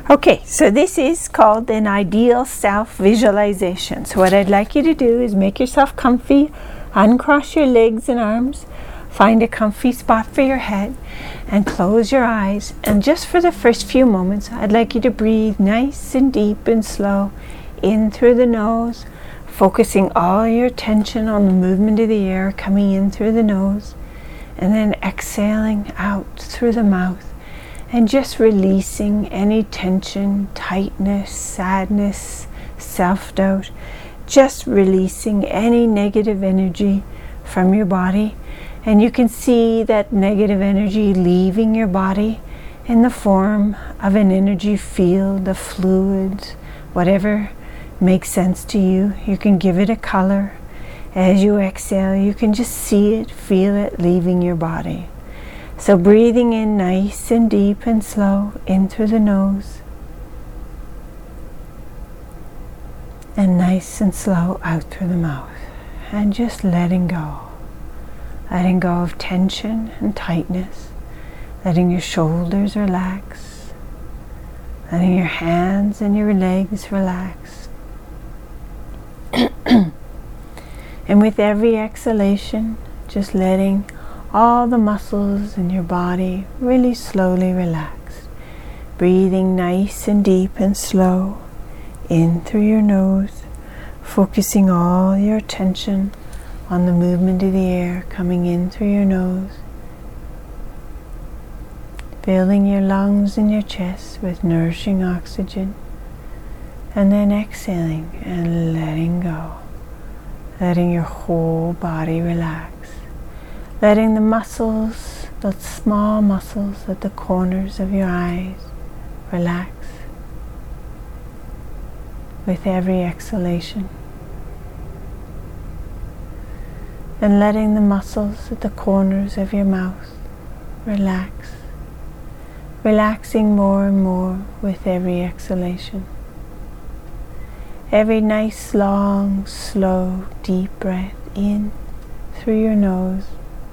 Okay, so this is called an ideal self visualization. So what I'd like you to do is make yourself comfy, uncross your legs and arms, find a comfy spot for your head, and close your eyes. And just for the first few moments, I'd like you to breathe nice and deep and slow in through the nose, focusing all your attention on the movement of the air coming in through the nose, and then exhaling out through the mouth. And just releasing any tension, tightness, sadness, self-doubt. Just releasing any negative energy from your body. And you can see that negative energy leaving your body in the form of an energy field, of fluids, whatever makes sense to you. You can give it a color. As you exhale, you can just see it, feel it leaving your body. So breathing in nice and deep and slow in through the nose, and nice and slow out through the mouth, and just letting go of tension and tightness, letting your shoulders relax, letting your hands and your legs relax. And with every exhalation, just letting all the muscles in your body really slowly relax. Breathing nice and deep and slow in through your nose, focusing all your attention on the movement of the air coming in through your nose, filling your lungs and your chest with nourishing oxygen, and then exhaling and letting go, letting your whole body relax. Letting the muscles, the small muscles at the corners of your eyes, relax with every exhalation. And letting the muscles at the corners of your mouth relax, relaxing more and more with every exhalation. Every nice, long, slow, deep breath in through your nose,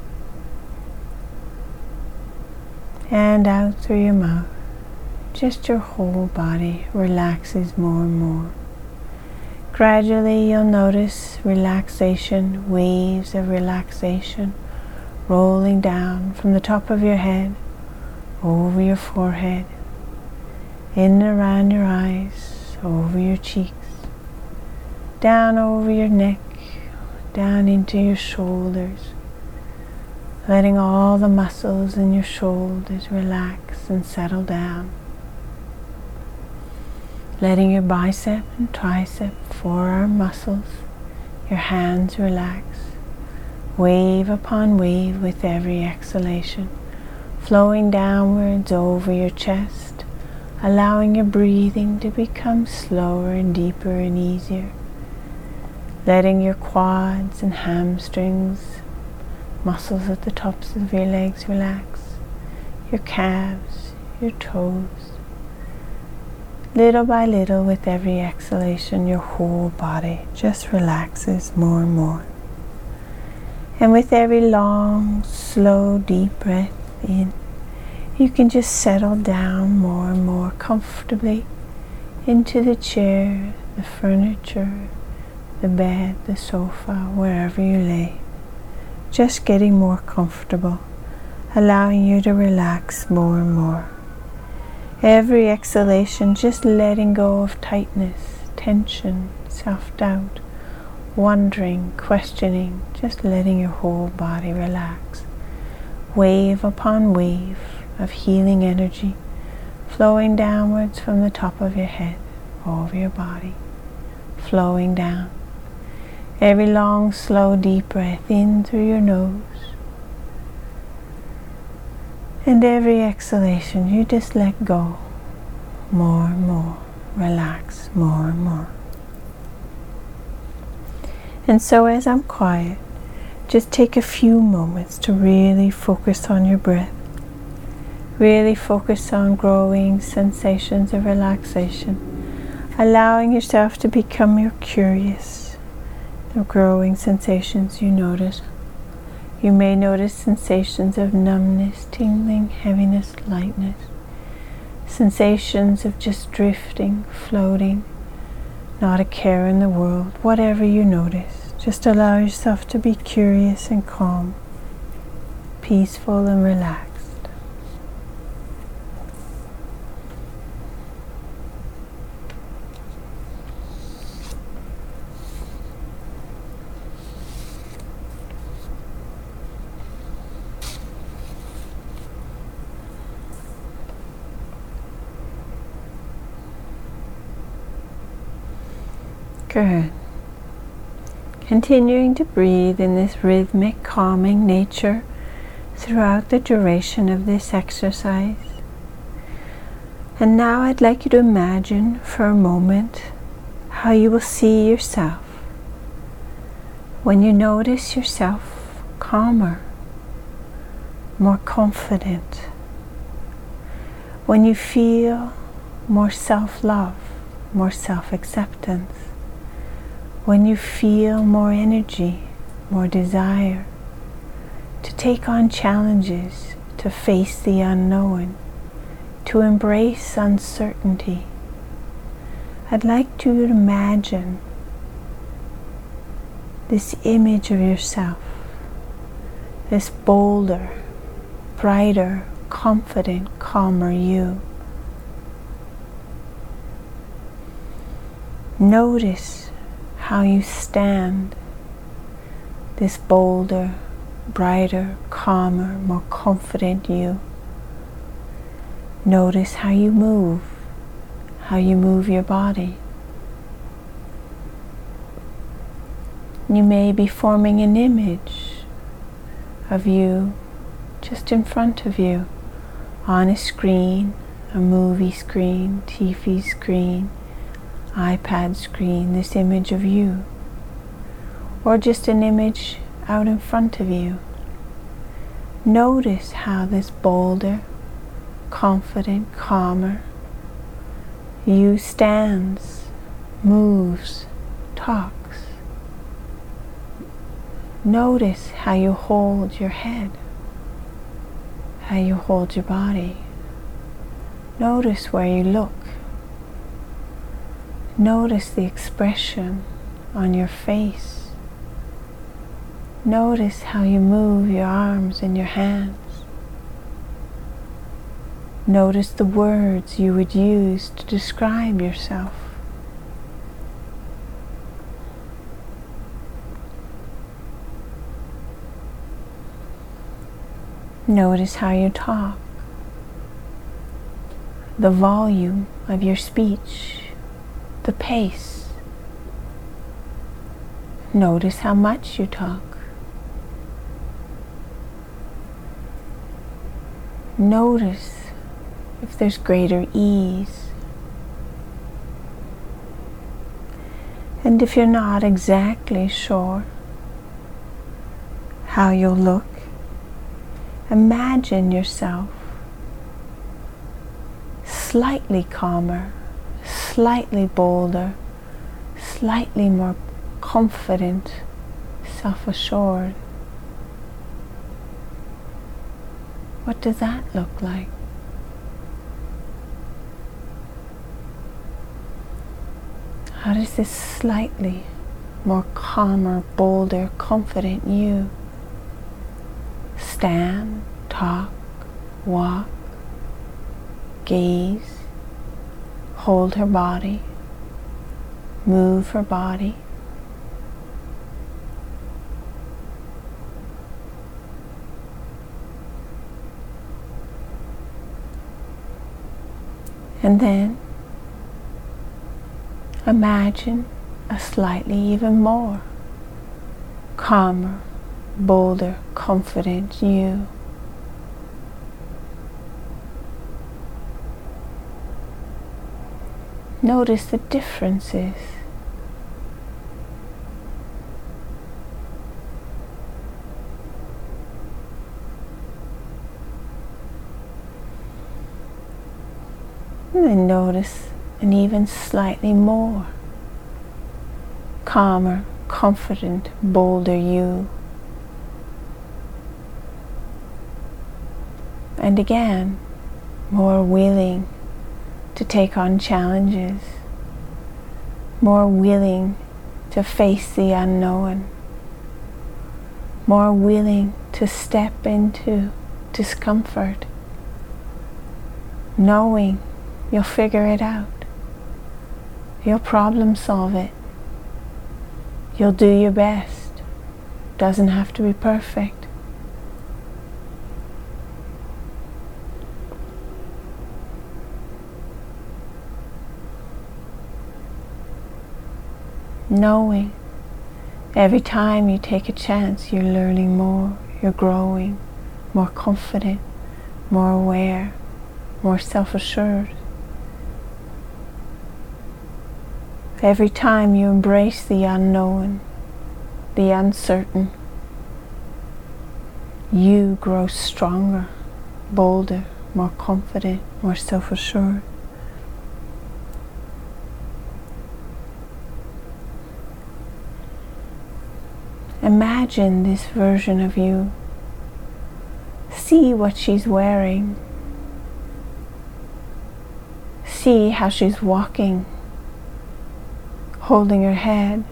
and out through your mouth. Just your whole body relaxes more and more. Gradually you'll notice relaxation, waves of relaxation rolling down from the top of your head, over your forehead, in and around your eyes, over your cheeks, down over your neck, down into your shoulders, letting all the muscles in your shoulders relax and settle down. Letting your bicep and tricep, forearm muscles, your hands relax. Wave upon wave with every exhalation, flowing downwards over your chest, allowing your breathing to become slower and deeper and easier. Letting your quads and hamstrings, muscles at the tops of your legs relax, your calves, your toes. Little by little, with every exhalation, your whole body just relaxes more and more. And with every long, slow, deep breath in, you can just settle down more and more comfortably into the chair, the furniture, the bed, the sofa, wherever you lay. Just getting more comfortable, allowing you to relax more and more. Every exhalation, just letting go of tightness, tension, self-doubt, wondering, questioning, just letting your whole body relax. Wave upon wave of healing energy flowing downwards from the top of your head, over your body, flowing down. Every long, slow, deep breath in through your nose. And every exhalation, you just let go more and more, relax more and more. And so as I'm quiet, just take a few moments to really focus on your breath. Really focus on growing sensations of relaxation, allowing yourself to become more curious. The growing sensations you notice. You may notice sensations of numbness, tingling, heaviness, lightness. sensations of just drifting, floating, not a care in the world, whatever you notice. Just allow yourself to be curious and calm, peaceful and relaxed. Good. Continuing to breathe in this rhythmic, calming nature throughout the duration of this exercise. And now I'd like you to imagine for a moment how you will see yourself when you notice yourself calmer, more confident, when you feel more self-love, more self-acceptance, when you feel more energy, more desire to take on challenges, to face the unknown, to embrace uncertainty. I'd like you to imagine this image of yourself, this bolder, brighter, confident, calmer you. Notice how you stand, this bolder, brighter, calmer, more confident you. Notice how you move your body. You may be forming an image of you just in front of you on a screen, a movie screen, TV screen, iPad screen, this image of you, or just an image out in front of you. Notice how this bolder, confident, calmer you stands, moves, talks. Notice how you hold your head, how you hold your body. Notice where you look. Notice the expression on your face. Notice how you move your arms and your hands. Notice the words you would use to describe yourself. Notice how you talk, the volume of your speech, the pace. Notice how much you talk. Notice if there's greater ease. And if you're not exactly sure how you'll look, imagine yourself slightly calmer, slightly bolder, slightly more confident, self-assured. What does that look like? How does this slightly more calmer, bolder, confident you stand, talk, walk, gaze, hold her body, move her body? And then imagine a slightly even more calmer, bolder, confident you. Notice the differences. And then notice an even slightly more calmer, confident, bolder you. And again, more willing, to take on challenges, more willing to face the unknown, more willing to step into discomfort, knowing you'll figure it out, you'll problem solve it, you'll do your best. Doesn't have to be perfect. Knowing every time you take a chance, you're learning more, you're growing, more confident, more aware, more self-assured. Every time you embrace the unknown, the uncertain, you grow stronger, bolder, more confident, more self-assured. Imagine this version of you. See what she's wearing. See how she's walking, holding her head.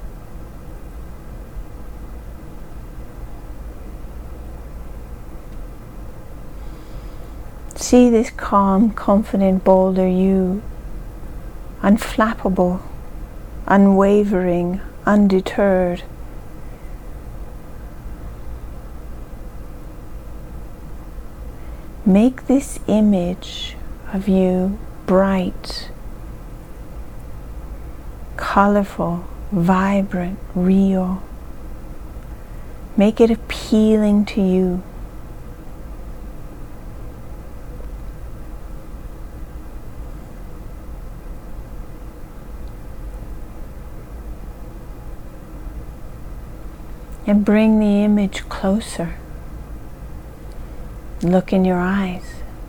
See this calm, confident, bolder you, unflappable, unwavering, undeterred. Make this image of you bright, colorful, vibrant, real. Make it appealing to you. And bring the image closer. Look in your eyes.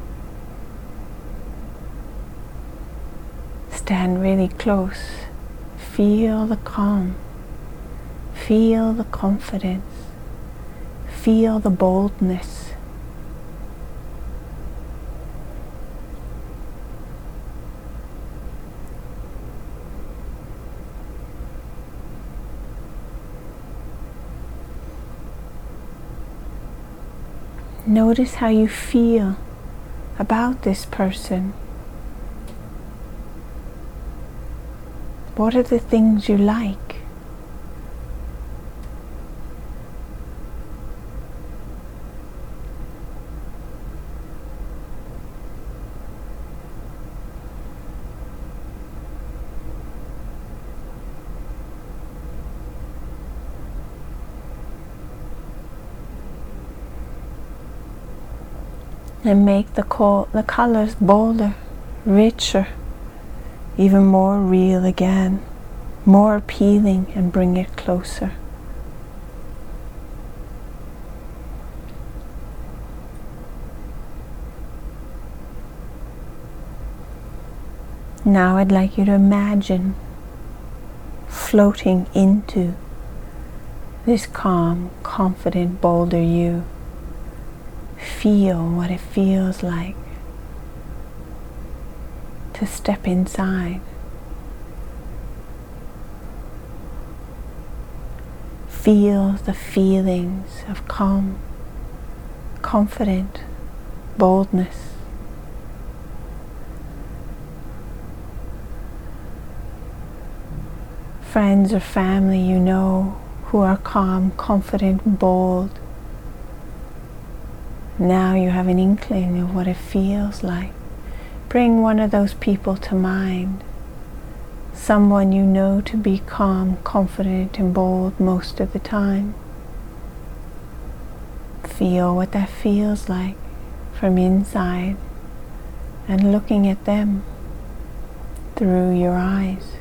Stand really close. Feel the calm. Feel the confidence. Feel the boldness. Notice how you feel about this person. What are the things you like? And make the colors bolder, richer, even more real again, more appealing, and bring it closer. Now I'd like you to imagine floating into this calm, confident, bolder you. Feel what it feels like to step inside. Feel the feelings of calm, confident, boldness. Friends or family you know who are calm, confident, bold. Now you have an inkling of what it feels like. Bring one of those people to mind. Someone you know to be calm, confident, and bold most of the time. Feel what that feels like from inside and looking at them through your eyes.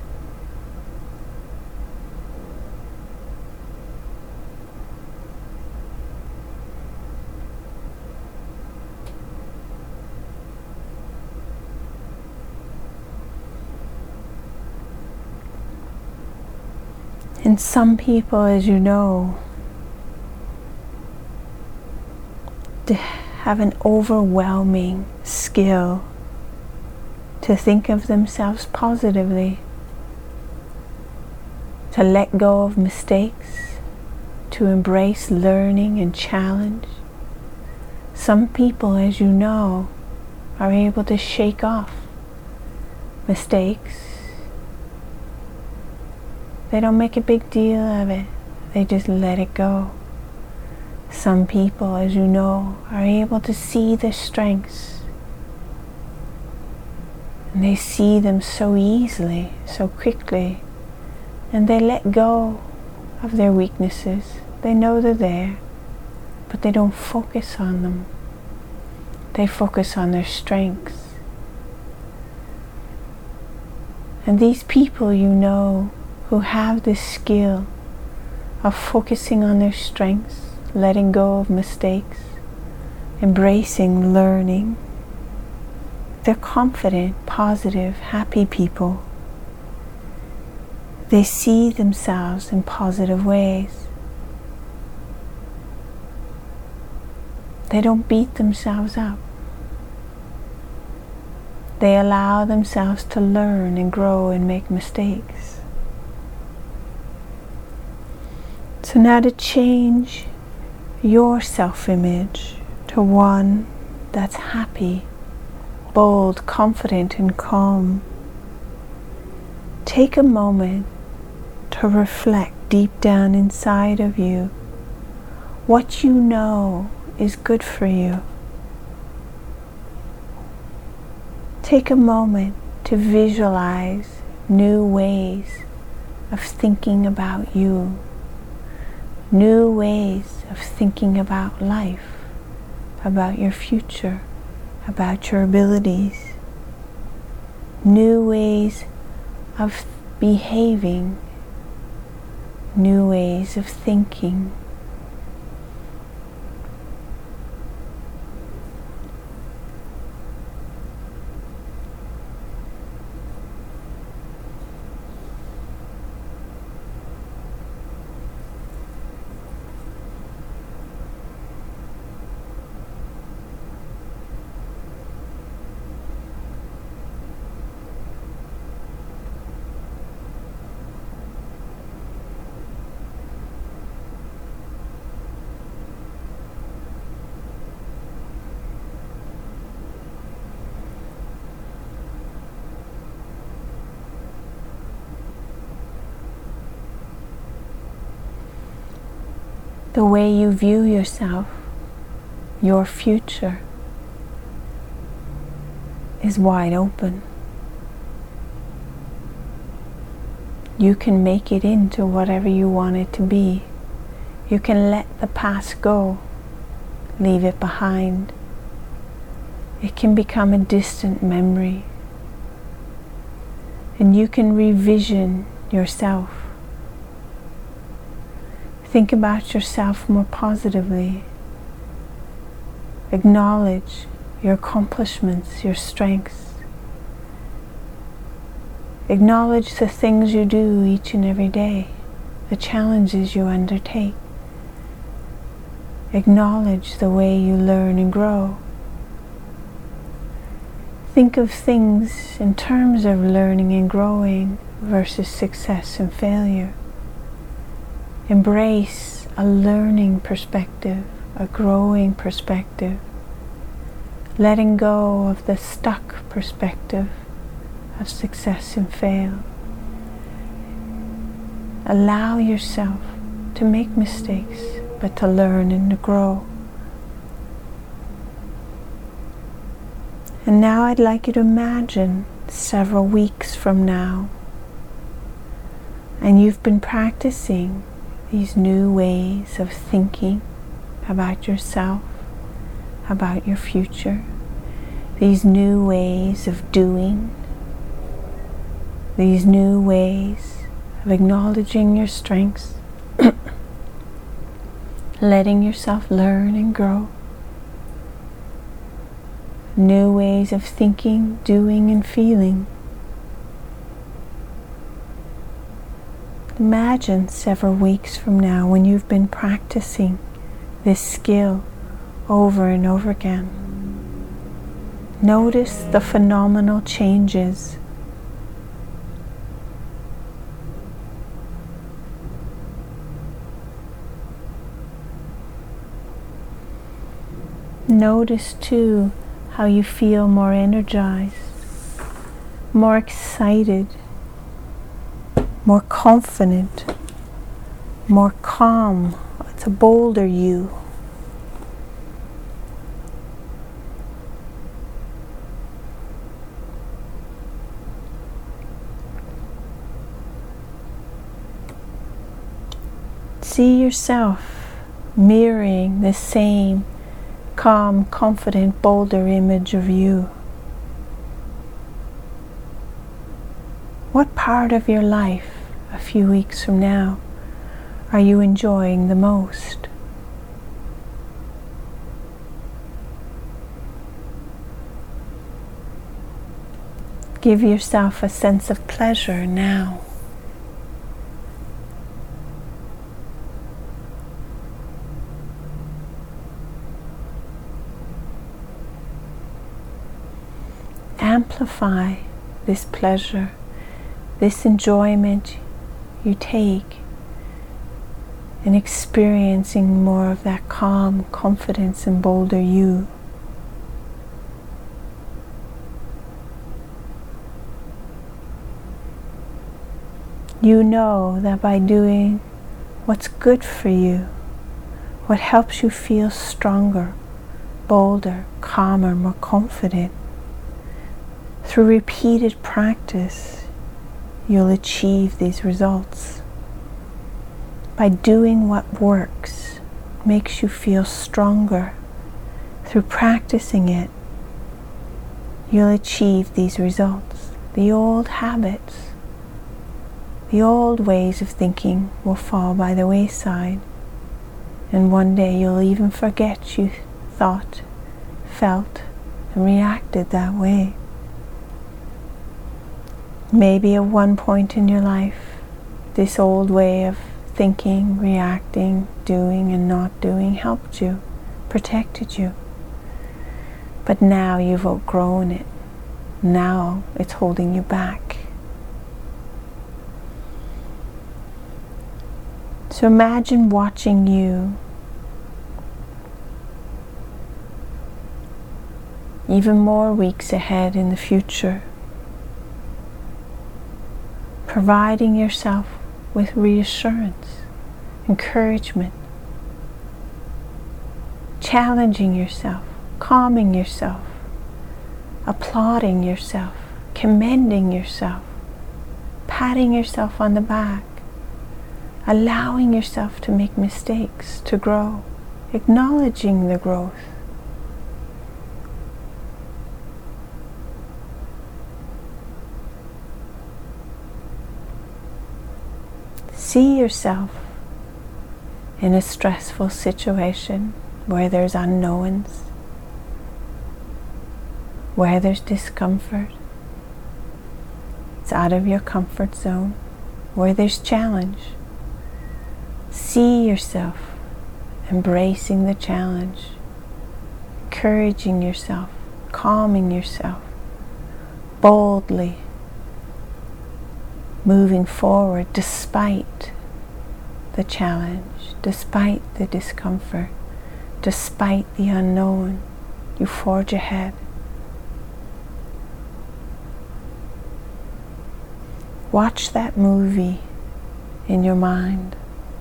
And some people, as you know, they have an overwhelming skill to to think of themselves positively, to let go of mistakes, to embrace learning and challenge. Some people, as you know, are able to shake off mistakes. They don't make a big deal of it. They just let it go. Some people, as you know, are able to see their strengths. And they see them so easily, so quickly. And they let go of their weaknesses. They know they're there, but they don't focus on them. They focus on their strengths. And these people, you know, who have this skill of focusing on their strengths, letting go of mistakes, embracing learning, they're confident, positive, happy people. They see themselves in positive ways. They don't beat themselves up. They allow themselves to learn and grow and make mistakes. So now to change your self-image to one that's happy, bold, confident, and calm, take a moment to reflect deep down inside of you what you know is good for you. Take a moment to visualize new ways of thinking about you, new ways of thinking about life, about your future, about your abilities, new ways of behaving, new ways of thinking. The way you view yourself, your future, is wide open. You can make it into whatever you want it to be. You can let the past go, leave it behind. It can become a distant memory. And you can revision yourself. Think about yourself more positively. Acknowledge your accomplishments, your strengths. Acknowledge the things you do each and every day, the challenges you undertake. Acknowledge the way you learn and grow. Think of things in terms of learning and growing versus success and failure. Embrace a learning perspective, a growing perspective, letting go of the stuck perspective of success and fail. Allow yourself to make mistakes, but to learn and to grow. And now I'd like you to imagine several weeks from now, and you've been practicing these new ways of thinking about yourself, about your future, these new ways of doing, these new ways of acknowledging your strengths, letting yourself learn and grow, new ways of thinking, doing, and feeling. Imagine several weeks from now when you've been practicing this skill over and over again. Notice the phenomenal changes. Notice too how you feel more energized, more excited, more confident, more calm. It's a bolder you. See yourself mirroring the same calm, confident, bolder image of you. What part of your life a few weeks from now are you enjoying the most? Give yourself a sense of pleasure now. Amplify this pleasure, this enjoyment you take in experiencing more of that calm, confidence, and bolder you. You know that by doing what's good for you, what helps you feel stronger, bolder, calmer, more confident, through repeated practice, you'll achieve these results. By doing what works, makes you feel stronger, through practicing it, you'll achieve these results. The old habits, the old ways of thinking will fall by the wayside, and one day you'll even forget you thought, felt, and reacted that way. Maybe at one point in your life, this old way of thinking, reacting, doing and not doing helped you, protected you. But now you've outgrown it. Now it's holding you back. So imagine watching you, even more weeks ahead in the future, providing yourself with reassurance, encouragement, challenging yourself, calming yourself, applauding yourself, commending yourself, patting yourself on the back, allowing yourself to make mistakes, to grow, acknowledging the growth. See yourself in a stressful situation where there's unknowns, where there's discomfort. It's out of your comfort zone, where there's challenge. See yourself embracing the challenge, encouraging yourself, calming yourself, boldly moving forward despite the challenge, despite the discomfort, despite the unknown. You forge ahead. Watch that movie in your mind.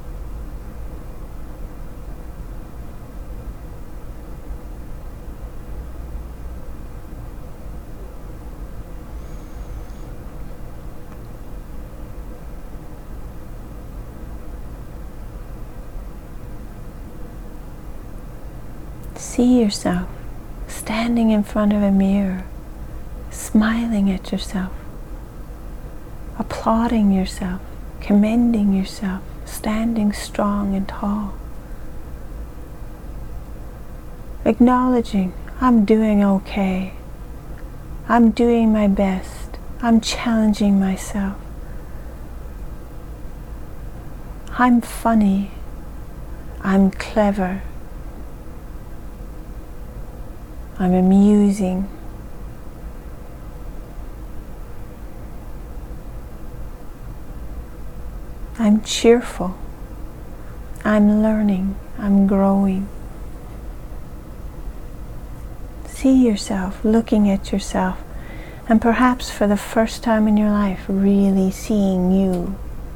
See yourself standing in front of a mirror, smiling at yourself, applauding yourself, commending yourself, standing strong and tall, acknowledging, I'm doing okay, I'm doing my best, I'm challenging myself, I'm funny, I'm clever, I'm amusing, I'm cheerful. I'm learning. I'm growing. See yourself, looking at yourself, and perhaps for the first time in your life, really seeing you.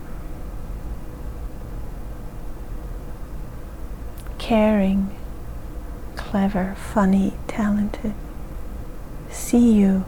Caring, clever, funny, talented. See you.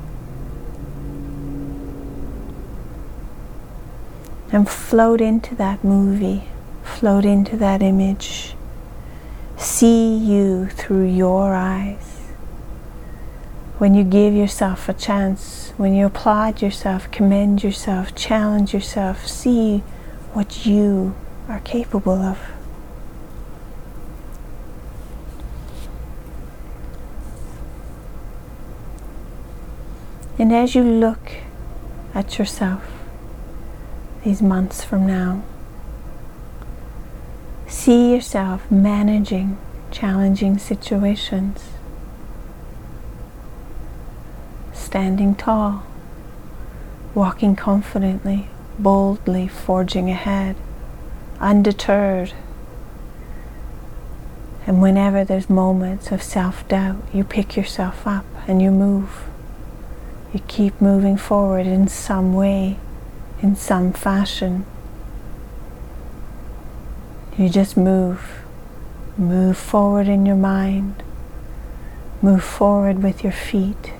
And float into that movie, float into that image. See you through your eyes. When you give yourself a chance, when you applaud yourself, commend yourself, challenge yourself, see what you are capable of. And as you look at yourself these months from now, see yourself managing challenging situations, standing tall, walking confidently, boldly, forging ahead, undeterred. And whenever there's moments of self-doubt, you pick yourself up and you move. You keep moving forward in some way, in some fashion. You just move. Move forward in your mind. Move forward with your feet.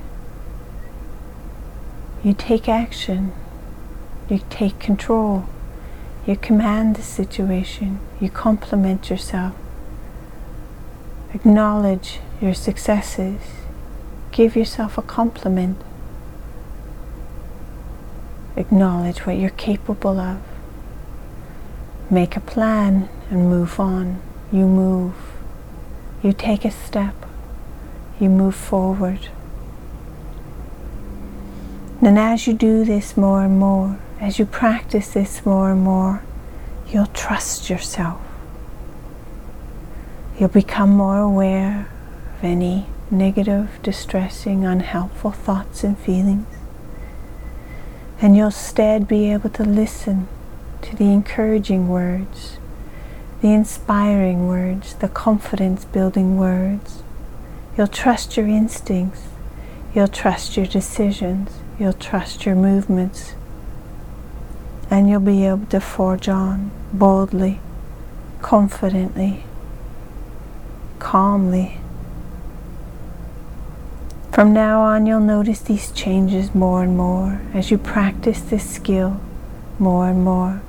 You take action. You take control. You command the situation. You compliment yourself. Acknowledge your successes. Give yourself a compliment. Acknowledge what you're capable of. Make a plan and move on. You move. You take a step. You move forward. And as you do this more and more, as you practice this more and more, you'll trust yourself. You'll become more aware of any negative, distressing, unhelpful thoughts and feelings. And you'll instead be able to listen to the encouraging words, the inspiring words, the confidence-building words. You'll trust your instincts. You'll trust your decisions. You'll trust your movements. And you'll be able to forge on boldly, confidently, calmly. From now on, you'll notice these changes more and more as you practice this skill more and more.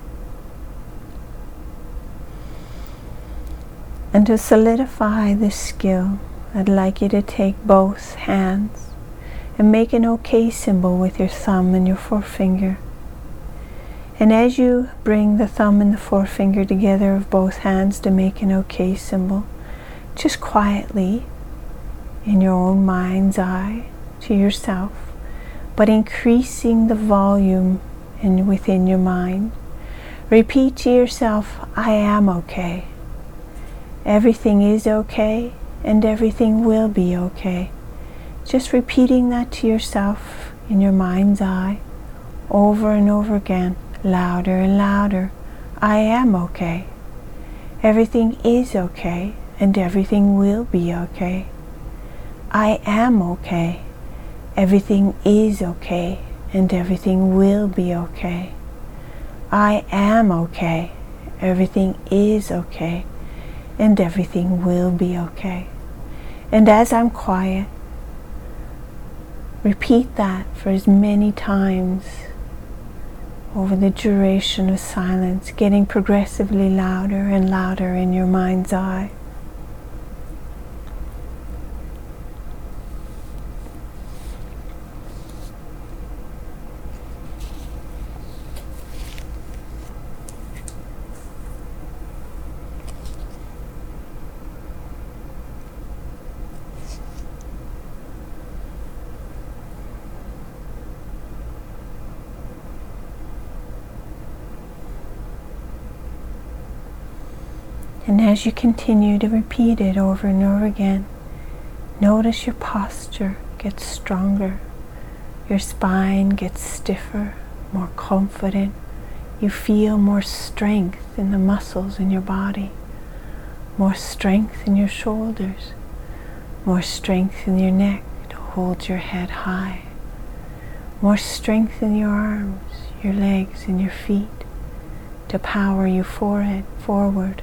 And to solidify this skill, I'd like you to take both hands and make an OK symbol with your thumb and your forefinger. And as you bring the thumb and the forefinger together of both hands to make an OK symbol, just quietly, in your own mind's eye, to yourself, but increasing the volume within your mind, repeat to yourself, I am okay. Everything is okay, and everything will be okay. Just repeating that to yourself in your mind's eye, over and over again, louder and louder. I am okay. Everything is okay, and everything will be okay. I am okay. Everything is okay, and everything will be okay. I am okay. Everything is okay, and everything will be okay. And as I'm quiet, repeat that for as many times over the duration of silence, getting progressively louder and louder in your mind's eye. And as you continue to repeat it over and over again, notice your posture gets stronger. Your spine gets stiffer, more confident, you feel more strength in the muscles in your body, more strength in your shoulders, more strength in your neck to hold your head high, more strength in your arms, your legs, and your feet to power you forward.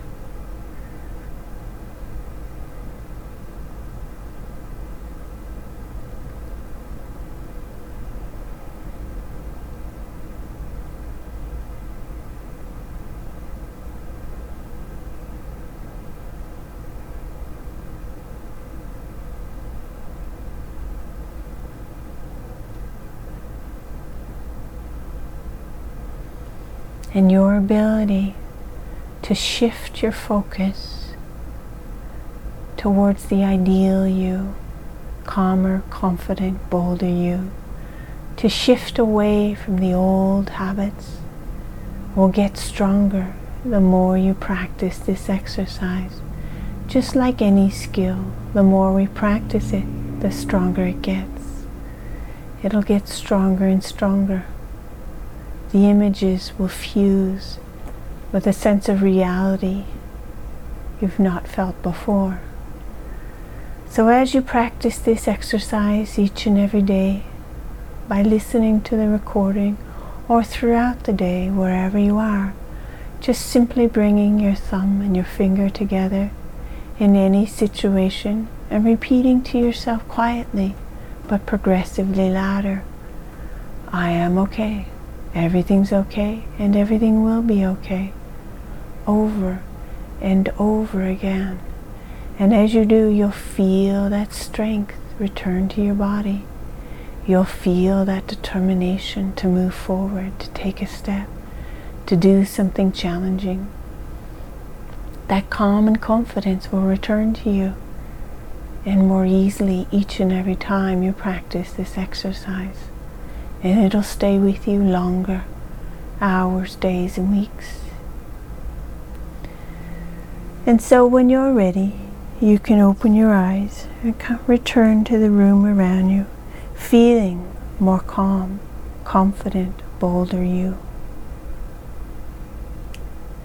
And your ability to shift your focus towards the ideal you, calmer, confident, bolder you, to shift away from the old habits, will get stronger the more you practice this exercise. Just like any skill, the more we practice it, the stronger it gets. It'll get stronger and stronger. The images will fuse with a sense of reality you've not felt before. So as you practice this exercise each and every day, by listening to the recording or throughout the day, wherever you are, just simply bringing your thumb and your finger together in any situation and repeating to yourself quietly but progressively louder, I am okay. Everything's okay, and everything will be okay, over and over again. And as you do, you'll feel that strength return to your body. You'll feel that determination to move forward, to take a step, to do something challenging. That calm and confidence will return to you, and more easily each and every time you practice this exercise. And it'll stay with you longer, hours, days, and weeks. And so when you're ready, you can open your eyes and return to the room around you, feeling more calm, confident, bolder you.